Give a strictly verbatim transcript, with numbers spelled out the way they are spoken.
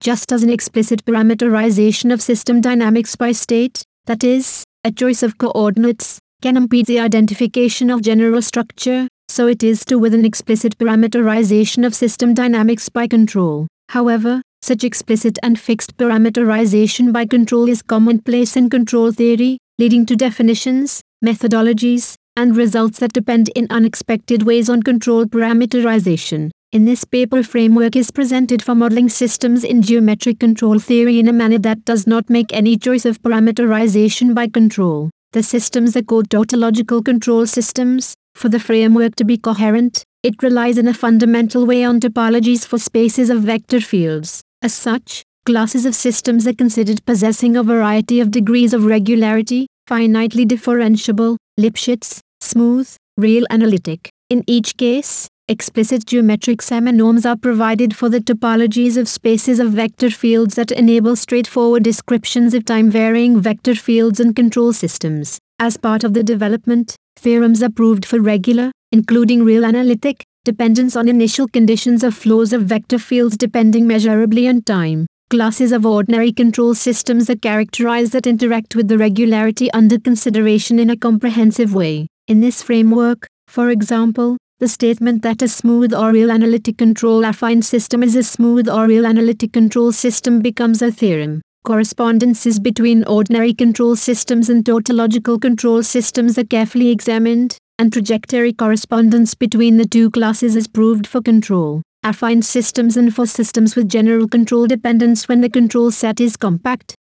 just as an explicit parameterization of system dynamics by state, that is, a choice of coordinates, can impede the identification of general structure, so it is too with an explicit parameterization of system dynamics by control. However, such explicit and fixed parameterization by control is commonplace in control theory, leading to definitions, methodologies, and results that depend in unexpected ways on control parameterization. In this paper, a framework is presented for modeling systems in geometric control theory in a manner that does not make any choice of parameterization by control. The systems are called tautological control systems. For the framework to be coherent, it relies in a fundamental way on topologies for spaces of vector fields. As such, classes of systems are considered possessing a variety of degrees of regularity, finitely differentiable, Lipschitz, smooth, real analytic. In each case, explicit geometric seminorms are provided for the topologies of spaces of vector fields that enable straightforward descriptions of time-varying vector fields and control systems. As part of the development, theorems are proved for regular, including real analytic, dependence on initial conditions of flows of vector fields depending measurably on time. Classes of ordinary control systems are characterized that interact with the regularity under consideration in a comprehensive way. In this framework, for example, the statement that a smooth or real analytic control affine system is a smooth or real analytic control system becomes a theorem. Correspondences between ordinary control systems and tautological control systems are carefully examined, and trajectory correspondence between the two classes is proved for control affine systems and for systems with general control dependence when the control set is compact.